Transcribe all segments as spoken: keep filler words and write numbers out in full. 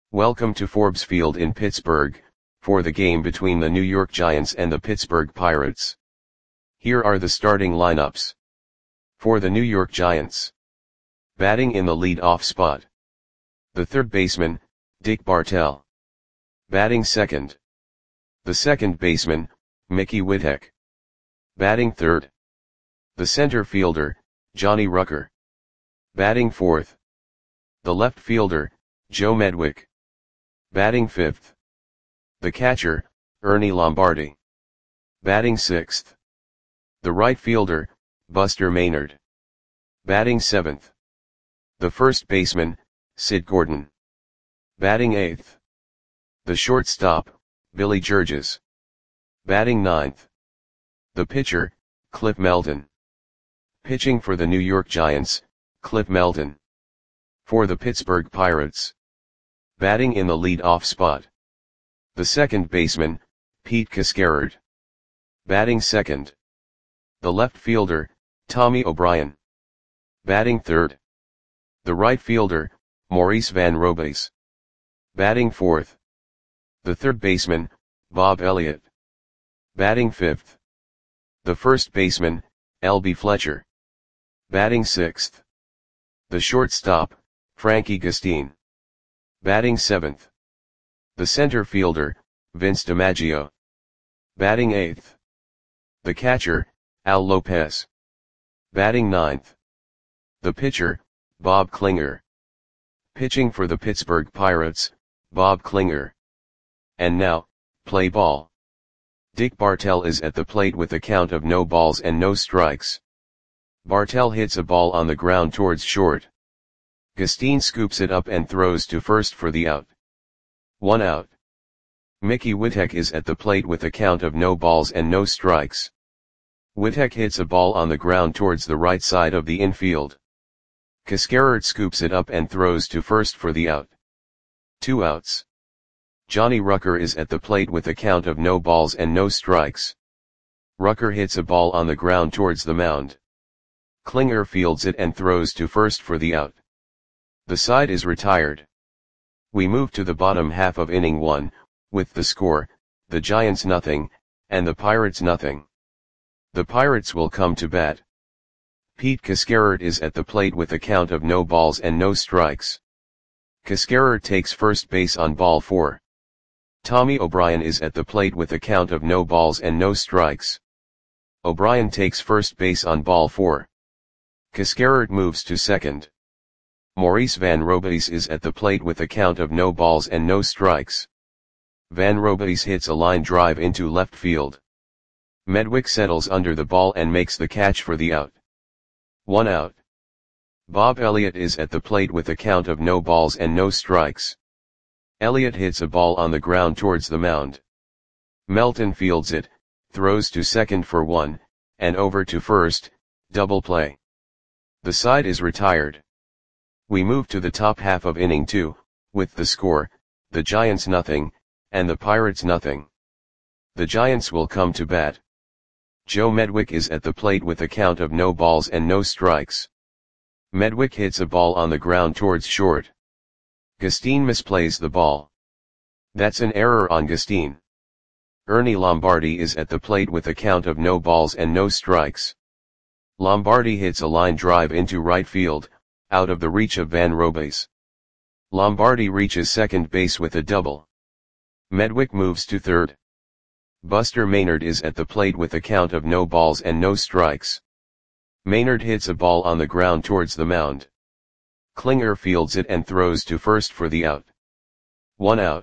Welcome to Forbes Field in Pittsburgh, for the game between the New York Giants and the Pittsburgh Pirates. Here are the starting lineups. For the New York Giants. Batting in the lead-off spot. The third baseman, Dick Bartell. Batting second. The second baseman, Mickey Whitteck. Batting third. The center fielder, Johnny Rucker. Batting fourth. The left fielder, Joe Medwick. Batting fifth. The catcher, Ernie Lombardi. Batting sixth. The right fielder, Buster Maynard. Batting seventh. The first baseman, Sid Gordon. Batting eighth. The shortstop, Billy Georges. Batting ninth. The pitcher, Cliff Melton. Pitching for the New York Giants, Cliff Melton. For the Pittsburgh Pirates. Batting in the lead-off spot. The second baseman, Pete Cascarard. Batting second. The left fielder, Tommy O'Brien. Batting third. The right fielder, Maurice Van Robays. Batting fourth. The third baseman, Bob Elliott. Batting fifth. The first baseman, L B Fletcher. Batting sixth. The shortstop, Frankie Gastine. Batting seventh. The center fielder, Vince DiMaggio. Batting eighth. The catcher, Al Lopez. Batting ninth. The pitcher, Bob Klinger. Pitching for the Pittsburgh Pirates, Bob Klinger. And now, play ball. Dick Bartell is at the plate with a count of no balls and no strikes. Bartell hits a ball on the ground towards short. Gastine scoops it up and throws to first for the out. One out. Mickey Whitteck is at the plate with a count of no balls and no strikes. Whitteck hits a ball on the ground towards the right side of the infield. Cascarard scoops it up and throws to first for the out. Two outs. Johnny Rucker is at the plate with a count of no balls and no strikes. Rucker hits a ball on the ground towards the mound. Klinger fields it and throws to first for the out. The side is retired. We move to the bottom half of inning one, with the score, the Giants nothing, and the Pirates nothing. The Pirates will come to bat. Pete Cascarard is at the plate with a count of no balls and no strikes. Cascarard takes first base on ball four. Tommy O'Brien is at the plate with a count of no balls and no strikes. O'Brien takes first base on ball four. Cascarard moves to second. Maurice Van Robays is at the plate with a count of no balls and no strikes. Van Robays hits a line drive into left field. Medwick settles under the ball and makes the catch for the out. One out. Bob Elliott is at the plate with a count of no balls and no strikes. Elliott hits a ball on the ground towards the mound. Melton fields it, throws to second for one, and over to first, double play. The side is retired. We move to the top half of inning two, with the score, the Giants nothing, and the Pirates nothing. The Giants will come to bat. Joe Medwick is at the plate with a count of no balls and no strikes. Medwick hits a ball on the ground towards short. Gastine misplays the ball. That's an error on Gastine. Ernie Lombardi is at the plate with a count of no balls and no strikes. Lombardi hits a line drive into right field, out of the reach of Van Robays. Lombardi reaches second base with a double. Medwick moves to third. Buster Maynard is at the plate with a count of no balls and no strikes. Maynard hits a ball on the ground towards the mound. Klinger fields it and throws to first for the out. One out.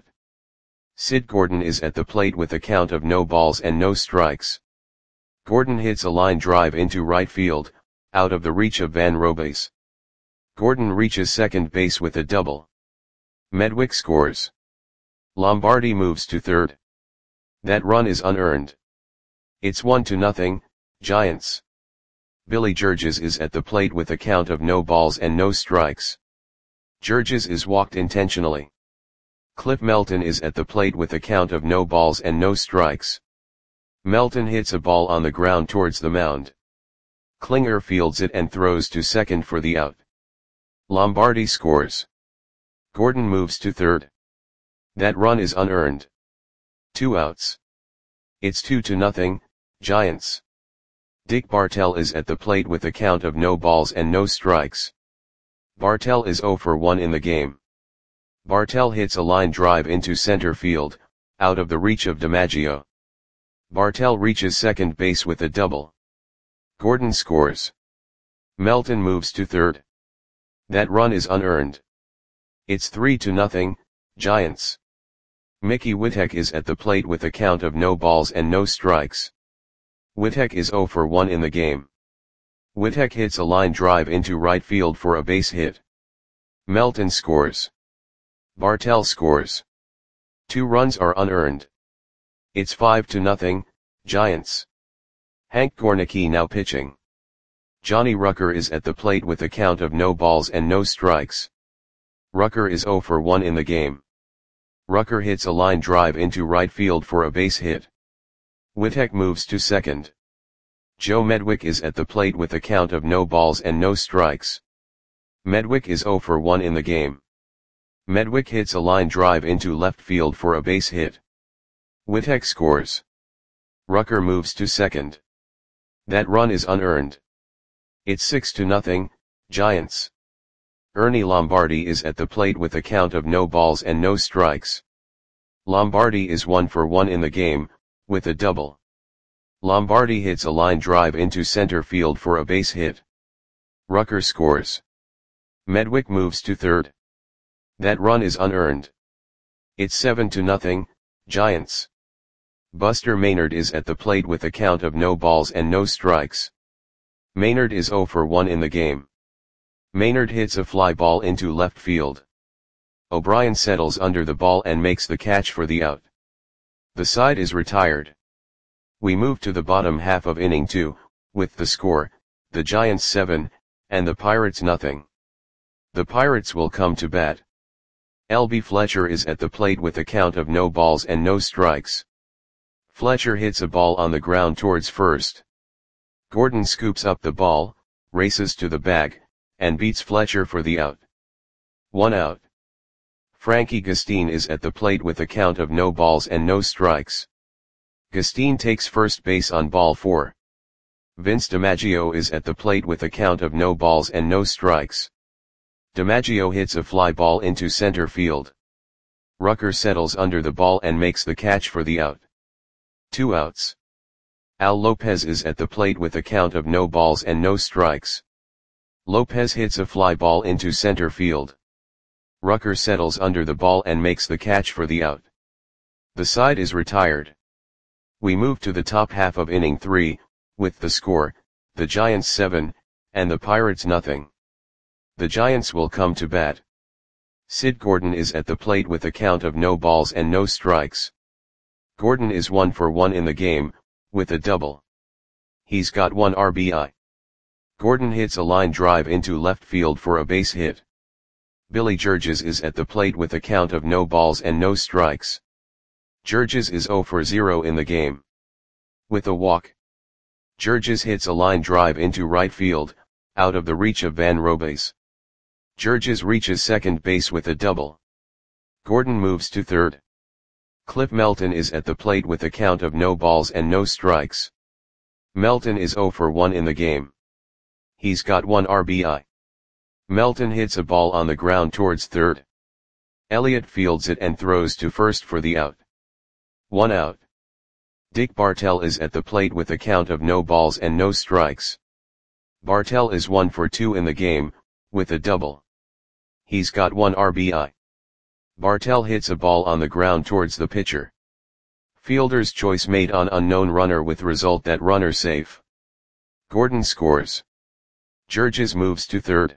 Sid Gordon is at the plate with a count of no balls and no strikes. Gordon hits a line drive into right field, out of the reach of Van Robays. Gordon reaches second base with a double. Medwick scores. Lombardi moves to third. That run is unearned. It's one to nothing, Giants. Billy Georges is at the plate with a count of no balls and no strikes. Georges is walked intentionally. Cliff Melton is at the plate with a count of no balls and no strikes. Melton hits a ball on the ground towards the mound. Klinger fields it and throws to second for the out. Lombardi scores. Gordon moves to third. That run is unearned. Two outs. It's two to nothing, Giants. Dick Bartell is at the plate with a count of no balls and no strikes. Bartell is oh for one in the game. Bartell hits a line drive into center field, out of the reach of DiMaggio. Bartell reaches second base with a double. Gordon scores. Melton moves to third. That run is unearned. It's three to nothing, Giants. Mickey Whitek is at the plate with a count of no balls and no strikes. Whitek is oh for one in the game. Whitek hits a line drive into right field for a base hit. Melton scores. Bartell scores. Two runs are unearned. It's five to nothing, Giants. Hank Gornicki now pitching. Johnny Rucker is at the plate with a count of no balls and no strikes. Rucker is oh for one in the game. Rucker hits a line drive into right field for a base hit. Whitek moves to second. Joe Medwick is at the plate with a count of no balls and no strikes. Medwick is oh for one in the game. Medwick hits a line drive into left field for a base hit. Whitek scores. Rucker moves to second. That run is unearned. It's six to nothing, Giants. Ernie Lombardi is at the plate with a count of no balls and no strikes. Lombardi is one for one in the game, with a double. Lombardi hits a line drive into center field for a base hit. Rucker scores. Medwick moves to third. That run is unearned. It's seven to nothing, Giants. Buster Maynard is at the plate with a count of no balls and no strikes. Maynard is oh for one in the game. Maynard hits a fly ball into left field. O'Brien settles under the ball and makes the catch for the out. The side is retired. We move to the bottom half of inning two, with the score, the Giants seven, and the Pirates nothing. The Pirates will come to bat. L B Fletcher is at the plate with a count of no balls and no strikes. Fletcher hits a ball on the ground towards first. Gordon scoops up the ball, races to the bag, and beats Fletcher for the out. One out. Frankie Gustine is at the plate with a count of no balls and no strikes. Gustine takes first base on ball four. Vince DiMaggio is at the plate with a count of no balls and no strikes. DiMaggio hits a fly ball into center field. Rucker settles under the ball and makes the catch for the out. Two outs. Al Lopez is at the plate with a count of no balls and no strikes. Lopez hits a fly ball into center field. Rucker settles under the ball and makes the catch for the out. The side is retired. We move to the top half of inning three, with the score, the Giants seven, and the Pirates nothing. The Giants will come to bat. Sid Gordon is at the plate with a count of no balls and no strikes. Gordon is one for one in the game, with a double. He's got one R B I. Gordon hits a line drive into left field for a base hit. Billy Georges is at the plate with a count of no balls and no strikes. Georges is oh for zero in the game. With a walk. Georges hits a line drive into right field, out of the reach of Van Robes. Georges reaches second base with a double. Gordon moves to third. Cliff Melton is at the plate with a count of no balls and no strikes. Melton is oh for one in the game. He's got one R B I. Melton hits a ball on the ground towards third. Elliott fields it and throws to first for the out. One out. Dick Bartell is at the plate with a count of no balls and no strikes. Bartell is one for two in the game, with a double. He's got one R B I. Bartell hits a ball on the ground towards the pitcher. Fielder's choice made on unknown runner with result that runner safe. Gordon scores. Georges moves to third.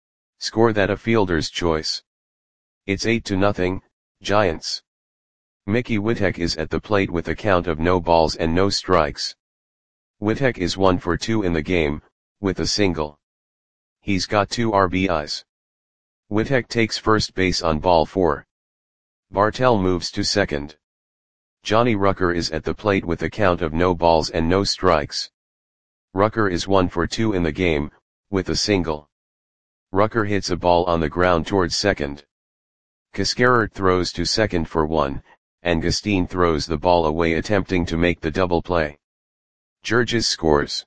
Score that a fielder's choice. It's eight to nothing, Giants. Mickey Whitek is at the plate with a count of no balls and no strikes. Whitek is one for two in the game, with a single. He's got two R B Is. Whitek takes first base on ball four. Bartell moves to second. Johnny Rucker is at the plate with a count of no balls and no strikes. Rucker is one for two in the game, with a single. Rucker hits a ball on the ground towards second. Cascarert throws to second for one, and Gustine throws the ball away attempting to make the double play. Georges scores.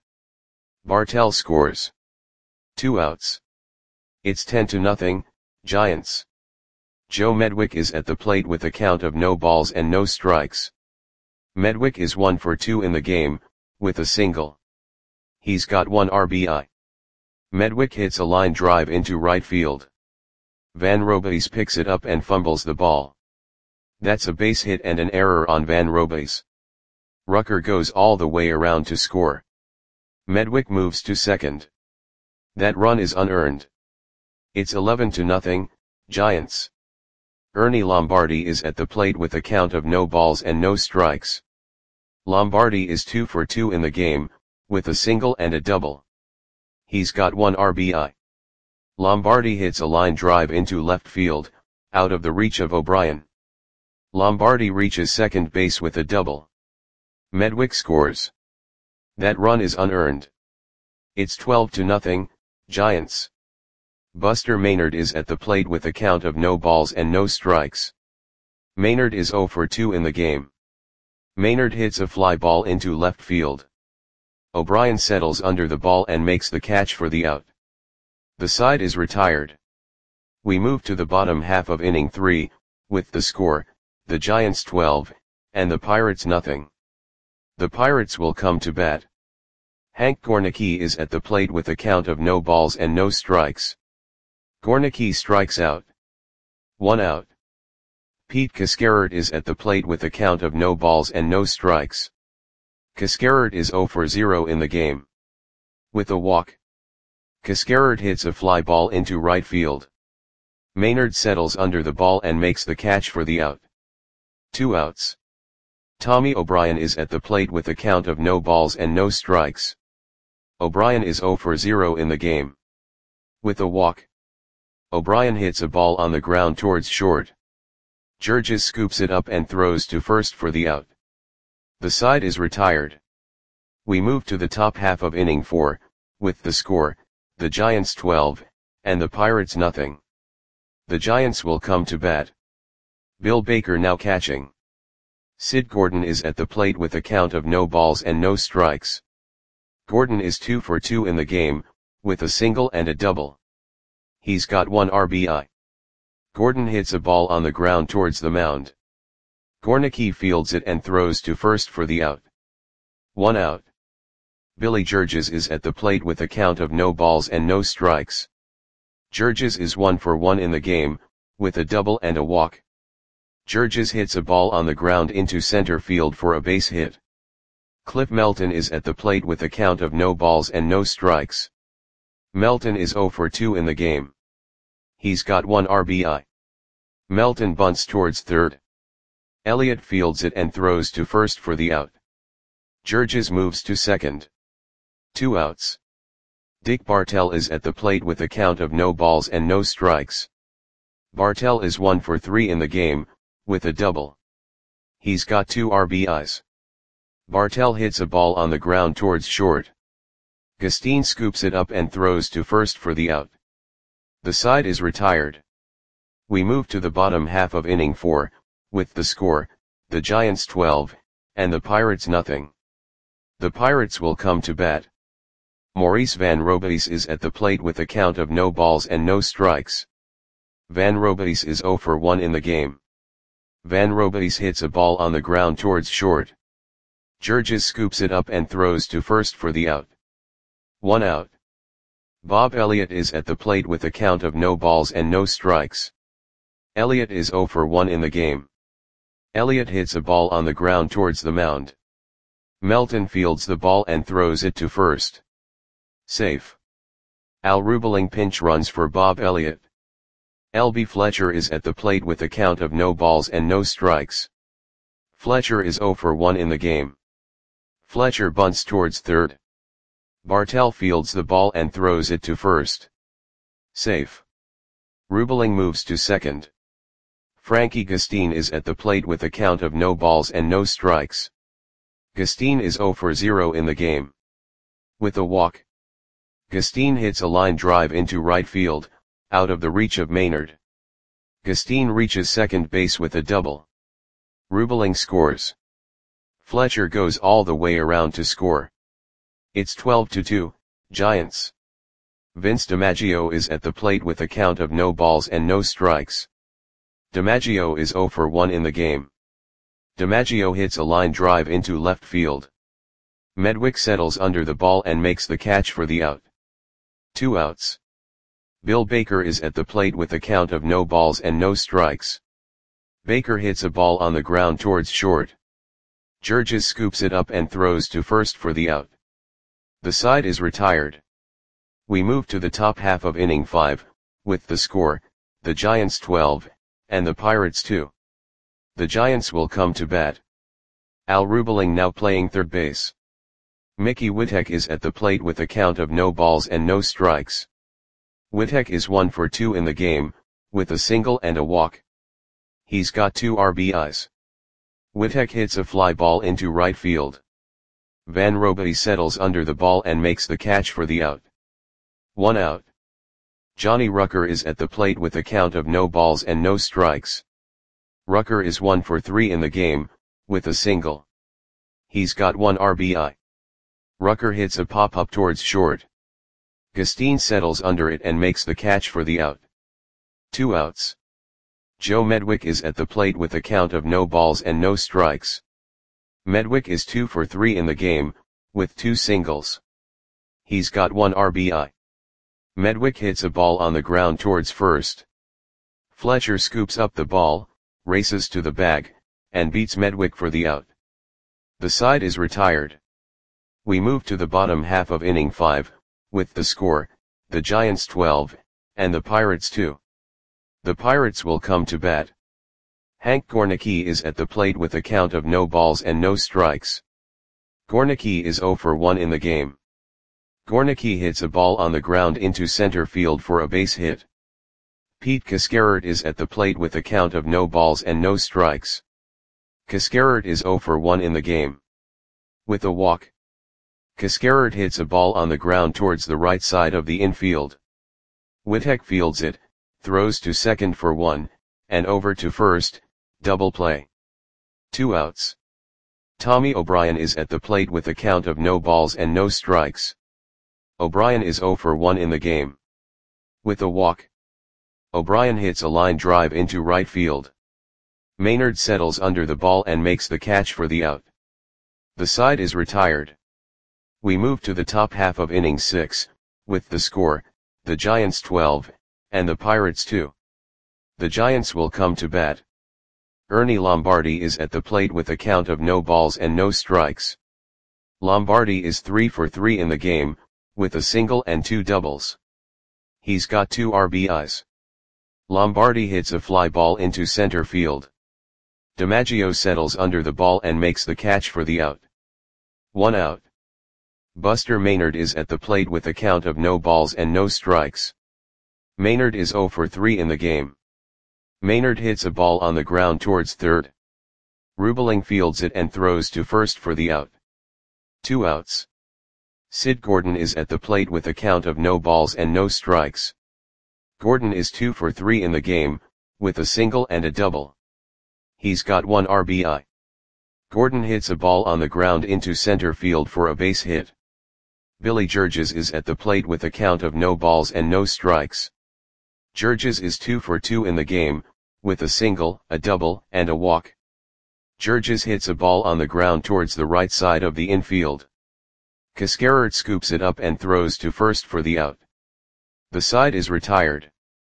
Bartel scores. Two outs. It's ten to nothing, Giants. Joe Medwick is at the plate with a count of no balls and no strikes. Medwick is one for two in the game, with a single. He's got one R B I. Medwick hits a line drive into right field. Van Robies picks it up and fumbles the ball. That's a base hit and an error on Van Robies. Rucker goes all the way around to score. Medwick moves to second. That run is unearned. It's eleven to nothing, Giants. Ernie Lombardi is at the plate with a count of no balls and no strikes. Lombardi is two for two in the game, with a single and a double. He's got one R B I. Lombardi hits a line drive into left field, out of the reach of O'Brien. Lombardi reaches second base with a double. Medwick scores. That run is unearned. It's twelve to nothing, Giants. Buster Maynard is at the plate with a count of no balls and no strikes. Maynard is zero for two in the game. Maynard hits a fly ball into left field. O'Brien settles under the ball and makes the catch for the out. The side is retired. We move to the bottom half of inning three, with the score, the Giants twelve, and the Pirates nothing. The Pirates will come to bat. Hank Gornicki is at the plate with a count of no balls and no strikes. Gornicki strikes out. One out. Pete Cascarert is at the plate with a count of no balls and no strikes. Cascarert is zero for zero in the game. With a walk. Cascarert hits a fly ball into right field. Maynard settles under the ball and makes the catch for the out. Two outs. Tommy O'Brien is at the plate with a count of no balls and no strikes. O'Brien is zero for zero in the game. With a walk. O'Brien hits a ball on the ground towards short. Georges scoops it up and throws to first for the out. The side is retired. We move to the top half of inning four, with the score, the Giants twelve, and the Pirates nothing. The Giants will come to bat. Bill Baker now catching. Sid Gordon is at the plate with a count of no balls and no strikes. Gordon is two for two in the game, with a single and a double. He's got one R B I. Gordon hits a ball on the ground towards the mound. Gornicki fields it and throws to first for the out. One out. Billy Georges is at the plate with a count of no balls and no strikes. Georges is one for one in the game, with a double and a walk. Georges hits a ball on the ground into center field for a base hit. Cliff Melton is at the plate with a count of no balls and no strikes. Melton is zero for two in the game. He's got one R B I. Melton bunts towards third. Elliott fields it and throws to first for the out. Georges moves to second. Two outs. Dick Bartel is at the plate with a count of no balls and no strikes. Bartel is one for three in the game, with a double. He's got two R B Is. Bartel hits a ball on the ground towards short. Gustine scoops it up and throws to first for the out. The side is retired. We move to the bottom half of inning four, with the score, the Giants twelve, and the Pirates nothing. The Pirates will come to bat. Maurice Van Robies is at the plate with a count of no balls and no strikes. Van Robies is zero for one in the game. Van Robies hits a ball on the ground towards short. Georges scoops it up and throws to first for the out. One out. Bob Elliott is at the plate with a count of no balls and no strikes. Elliott is zero for one in the game. Elliott hits a ball on the ground towards the mound. Melton fields the ball and throws it to first. Safe. Al Rubeling pinch runs for Bob Elliott. L B Fletcher is at the plate with a count of no balls and no strikes. Fletcher is zero for one in the game. Fletcher bunts towards third. Bartel fields the ball and throws it to first. Safe. Rubeling moves to second. Frankie Gustine is at the plate with a count of no balls and no strikes. Gustine is zero for zero in the game. With a walk. Gustine hits a line drive into right field, out of the reach of Maynard. Gustine reaches second base with a double. Rubeling scores. Fletcher goes all the way around to score. It's twelve to two, Giants. Vince DiMaggio is at the plate with a count of no balls and no strikes. DiMaggio is zero for one in the game. DiMaggio hits a line drive into left field. Medwick settles under the ball and makes the catch for the out. Two outs. Bill Baker is at the plate with a count of no balls and no strikes. Baker hits a ball on the ground towards short. Georges scoops it up and throws to first for the out. The side is retired. We move to the top half of inning five, with the score, the Giants twelve, and the Pirates two. The Giants will come to bat. Al Rubeling now playing third base. Mickey Whitek is at the plate with a count of no balls and no strikes. Whitek is one for two in the game, with a single and a walk. He's got two R B Is. Whitek hits a fly ball into right field. Van Robies settles under the ball and makes the catch for the out. One out. Johnny Rucker is at the plate with a count of no balls and no strikes. Rucker is one for three in the game, with a single. He's got one R B I. Rucker hits a pop-up towards short. Gustine settles under it and makes the catch for the out. Two outs. Joe Medwick is at the plate with a count of no balls and no strikes. Medwick is two for three in the game, with two singles. He's got one R B I. Medwick hits a ball on the ground towards first. Fletcher scoops up the ball, races to the bag, and beats Medwick for the out. The side is retired. We move to the bottom half of inning five, with the score, the Giants twelve, and the Pirates two. The Pirates will come to bat. Hank Gornicki is at the plate with a count of no balls and no strikes. Gornicki is zero for one in the game. Gornicki hits a ball on the ground into center field for a base hit. Pete Cascarert is at the plate with a count of no balls and no strikes. Cascarert is zero for one in the game. With a walk. Cascarert hits a ball on the ground towards the right side of the infield. Whitek fields it, throws to second for one, and over to first, double play. Two outs. Tommy O'Brien is at the plate with a count of no balls and no strikes. O'Brien is zero for one in the game. With a walk. O'Brien hits a line drive into right field. Maynard settles under the ball and makes the catch for the out. The side is retired. We move to the top half of inning six, with the score, the Giants twelve, and the Pirates two. The Giants will come to bat. Ernie Lombardi is at the plate with a count of no balls and no strikes. Lombardi is three for three in the game, with a single and two doubles. He's got two R B Is. Lombardi hits a fly ball into center field. DiMaggio settles under the ball and makes the catch for the out. One out. Buster Maynard is at the plate with a count of no balls and no strikes. Maynard is zero for three in the game. Maynard hits a ball on the ground towards third. Rubeling fields it and throws to first for the out. Two outs. Sid Gordon is at the plate with a count of no balls and no strikes. Gordon is two for three in the game, with a single and a double. He's got one R B I. Gordon hits a ball on the ground into center field for a base hit. Billy Georges is at the plate with a count of no balls and no strikes. Georges is two for two in the game, with a single, a double, and a walk. Georges hits a ball on the ground towards the right side of the infield. Cascarert scoops it up and throws to first for the out. The side is retired.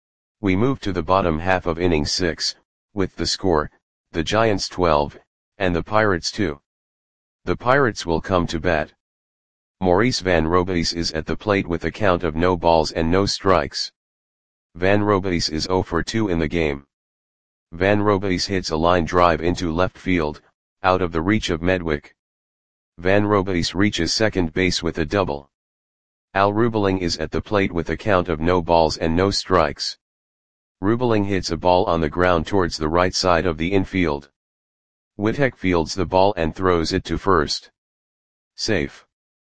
We move to the bottom half of inning six, with the score, the Giants twelve, and the Pirates two. The Pirates will come to bat. Maurice Van Robies is at the plate with a count of no balls and no strikes. Van Robies is zero for two in the game. Van Robies hits a line drive into left field, out of the reach of Medwick. Van Robies reaches second base with a double. Al Rubeling is at the plate with a count of no balls and no strikes. Rubeling hits a ball on the ground towards the right side of the infield. Whitek fields the ball and throws it to first. Safe.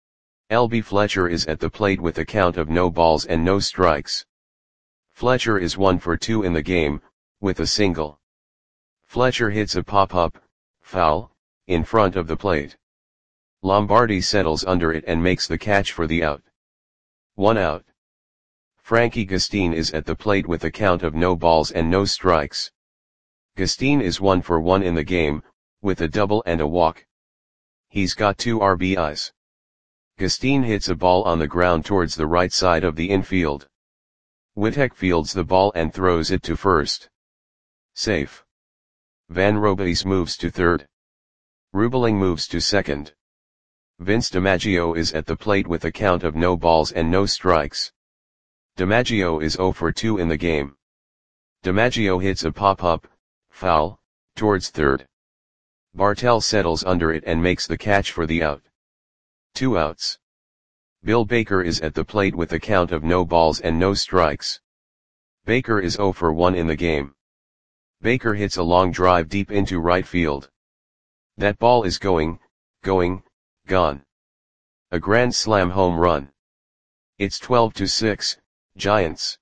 L B Fletcher is at the plate with a count of no balls and no strikes. Fletcher is one for two in the game, with a single. Fletcher hits a pop-up, foul, in front of the plate. Lombardi settles under it and makes the catch for the out. One out. Frankie Gustin is at the plate with a count of no balls and no strikes. Gustin is one for one in the game, with a double and a walk. He's got two R B Is. Gustin hits a ball on the ground towards the right side of the infield. Witek fields the ball and throws it to first. Safe. Van Robies moves to third. Rubeling moves to second. Vince DiMaggio is at the plate with a count of no balls and no strikes. DiMaggio is zero for two in the game. DiMaggio hits a pop-up, foul, towards third. Bartell settles under it and makes the catch for the out. Two outs. Bill Baker is at the plate with a count of no balls and no strikes. Baker is zero for one in the game. Baker hits a long drive deep into right field. That ball is going, going, gone. A grand slam home run. It's twelve to six, Giants.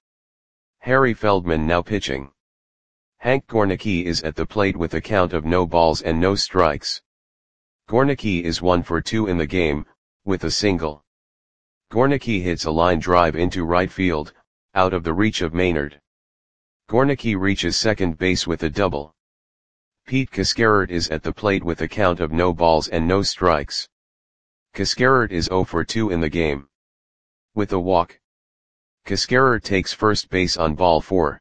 Harry Feldman now pitching. Hank Gornicki is at the plate with a count of no balls and no strikes. Gornicki is one for two in the game, with a single. Gornicki hits a line drive into right field, out of the reach of Maynard. Gornicki reaches second base with a double. Pete Cascarert is at the plate with a count of no balls and no strikes. Cascarert is zero for two in the game. With a walk. Cascarert takes first base on ball four.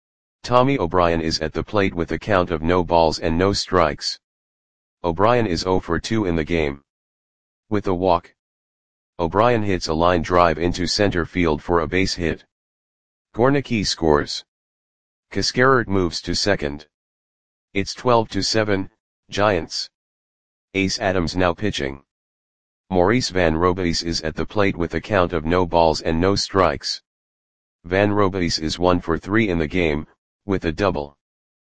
Tommy O'Brien is at the plate with a count of no balls and no strikes. O'Brien is zero for two in the game. With a walk. O'Brien hits a line drive into center field for a base hit. Gornicki scores. Cascarert moves to second. It's twelve to seven, Giants. Ace Adams now pitching. Maurice Van Robies is at the plate with a count of no balls and no strikes. Van Robies is one for three in the game, with a double.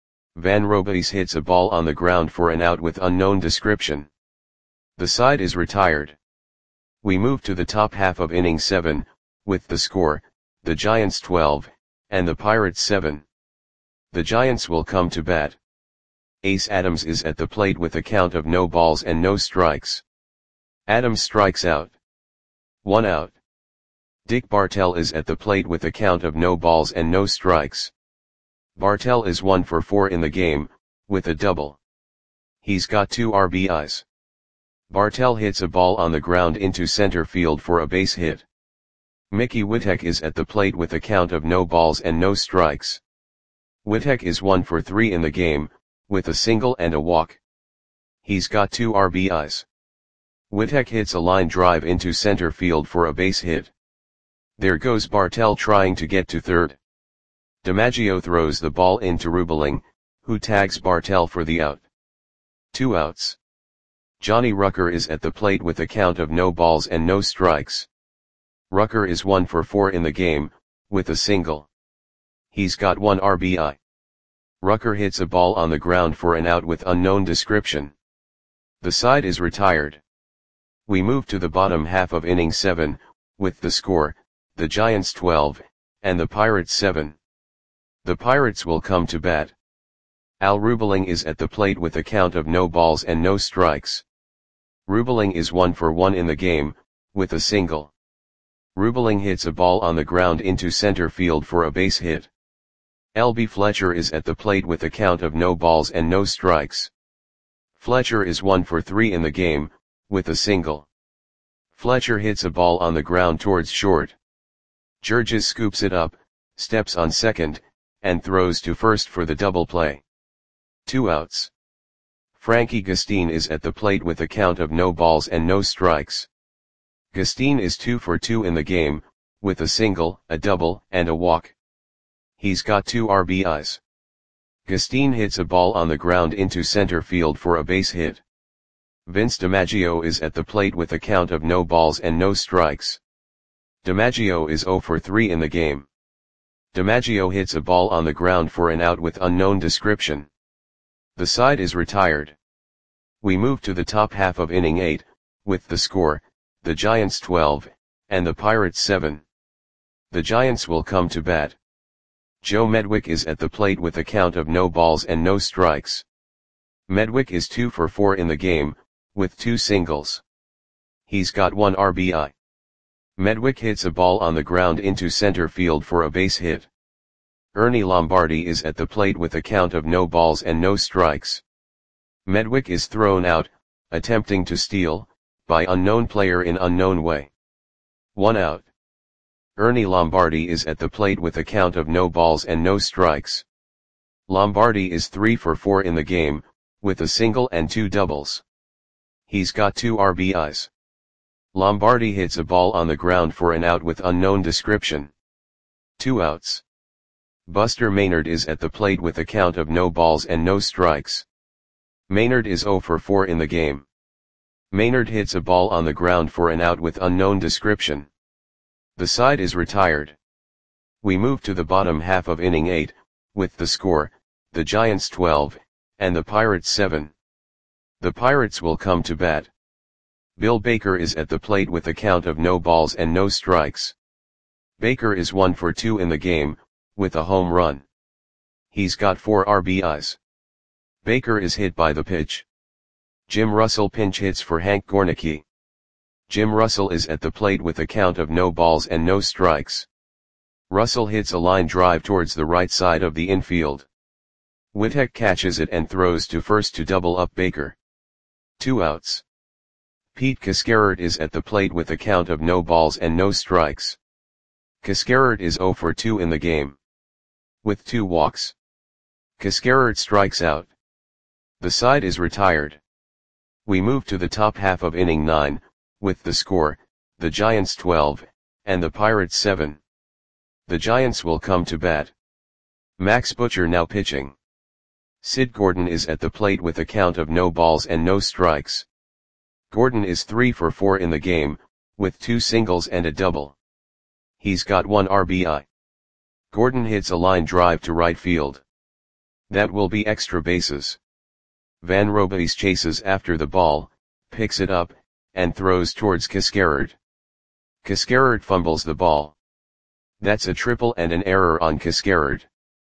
Van Robies hits a ball on the ground for an out with unknown description. The side is retired. We move to the top half of inning seven, with the score, the Giants twelve, and the Pirates seven. The Giants will come to bat. Ace Adams is at the plate with a count of no balls and no strikes. Adams strikes out. One out. Dick Bartell is at the plate with a count of no balls and no strikes. Bartell is one for four in the game, with a double. He's got two R B Is. Bartell hits a ball on the ground into center field for a base hit. Mickey Witek is at the plate with a count of no balls and no strikes. Witek is one for three in the game, with a single and a walk. He's got two R B Is. Witek hits a line drive into center field for a base hit. There goes Bartell trying to get to third. DiMaggio throws the ball into Rubeling, who tags Bartell for the out. Two outs. Johnny Rucker is at the plate with a count of no balls and no strikes. Rucker is one for four in the game, with a single. He's got one R B I. Rucker hits a ball on the ground for an out with unknown description. The side is retired. We move to the bottom half of inning seven, with the score, the Giants twelve, and the Pirates seven. The Pirates will come to bat. Al Rubeling is at the plate with a count of no balls and no strikes. Rubeling is one for one in the game, with a single. Rubeling hits a ball on the ground into center field for a base hit. L B Fletcher is at the plate with a count of no balls and no strikes. Fletcher is one for three in the game, with a single. Fletcher hits a ball on the ground towards short. Georges scoops it up, steps on second, and throws to first for the double play. Two outs. Frankie Gustin is at the plate with a count of no balls and no strikes. Gustin is two for two in the game, with a single, a double, and a walk. He's got two R B Is. Gustin hits a ball on the ground into center field for a base hit. Vince DiMaggio is at the plate with a count of no balls and no strikes. DiMaggio is zero for three in the game. DiMaggio hits a ball on the ground for an out with unknown description. The side is retired. We move to the top half of inning eight, with the score, the Giants twelve, and the Pirates seven. The Giants will come to bat. Joe Medwick is at the plate with a count of no balls and no strikes. Medwick is two for four in the game, with two singles. He's got one R B I. Medwick hits a ball on the ground into center field for a base hit. Ernie Lombardi is at the plate with a count of no balls and no strikes. Medwick is thrown out, attempting to steal, by unknown player in unknown way. One out. Ernie Lombardi is at the plate with a count of no balls and no strikes. Lombardi is three for four in the game, with a single and two doubles. He's got two R B Is. Lombardi hits a ball on the ground for an out with unknown description. Two outs. Buster Maynard is at the plate with a count of no balls and no strikes. Maynard is zero for four in the game. Maynard hits a ball on the ground for an out with unknown description. The side is retired. We move to the bottom half of inning eight, with the score, the Giants twelve, and the Pirates seven. The Pirates will come to bat. Bill Baker is at the plate with a count of no balls and no strikes. Baker is one for two in the game, with a home run. He's got four R B Is. Baker is hit by the pitch. Jim Russell pinch hits for Hank Gornicki. Jim Russell is at the plate with a count of no balls and no strikes. Russell hits a line drive towards the right side of the infield. Wittek catches it and throws to first to double up Baker. Two outs. Pete Cascarert is at the plate with a count of no balls and no strikes. Cascarert is zero for two in the game, with two walks. Cascarert strikes out. The side is retired. We move to the top half of inning nine, with the score, the Giants twelve, and the Pirates seven. The Giants will come to bat. Max Butcher now pitching. Sid Gordon is at the plate with a count of no balls and no strikes. Gordon is three for four in the game, with two singles and a double. He's got one R B I. Gordon hits a line drive to right field. That will be extra bases. Van Robies chases after the ball, picks it up, and throws towards Cascarert. Cascarert fumbles the ball. That's a triple and an error on Cascarert.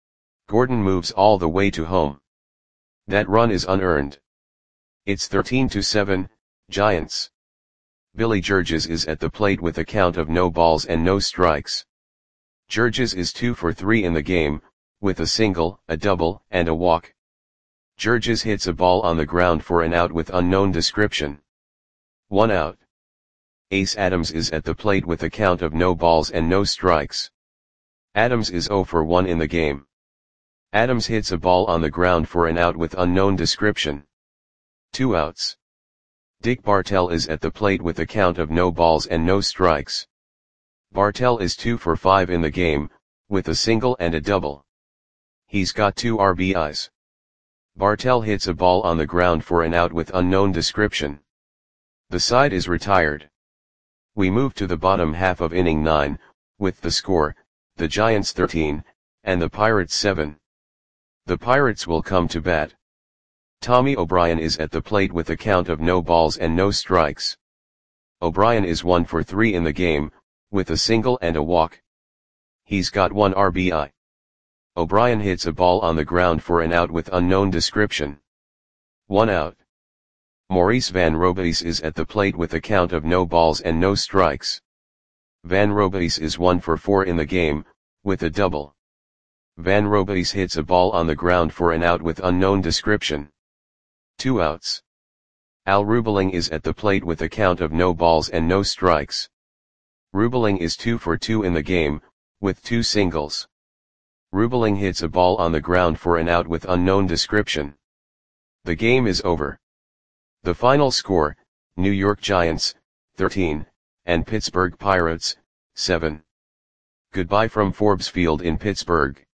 Gordon moves all the way to home. That run is unearned. It's thirteen to seven, Giants. Billy Georges is at the plate with a count of no balls and no strikes. Georges is two for three in the game, with a single, a double, and a walk. Georges hits a ball on the ground for an out with unknown description. One out. Ace Adams is at the plate with a count of no balls and no strikes. Adams is zero for one in the game. Adams hits a ball on the ground for an out with unknown description. Two outs. Dick Bartell is at the plate with a count of no balls and no strikes. Bartell is two for five in the game, with a single and a double. He's got two R B Is. Bartell hits a ball on the ground for an out with unknown description. The side is retired. We move to the bottom half of inning nine, with the score, the Giants thirteen, and the Pirates seven. The Pirates will come to bat. Tommy O'Brien is at the plate with a count of no balls and no strikes. O'Brien is one for three in the game, with a single and a walk. He's got one R B I. O'Brien hits a ball on the ground for an out with unknown description. One out. Maurice Van Robies is at the plate with a count of no balls and no strikes. Van Robies is one for four in the game, with a double. Van Robies hits a ball on the ground for an out with unknown description. Two outs. Al Rubeling is at the plate with a count of no balls and no strikes. Rubeling is two for two in the game, with two singles. Rubeling hits a ball on the ground for an out with unknown description. The game is over. The final score, New York Giants, thirteen, and Pittsburgh Pirates, seven. Goodbye from Forbes Field in Pittsburgh.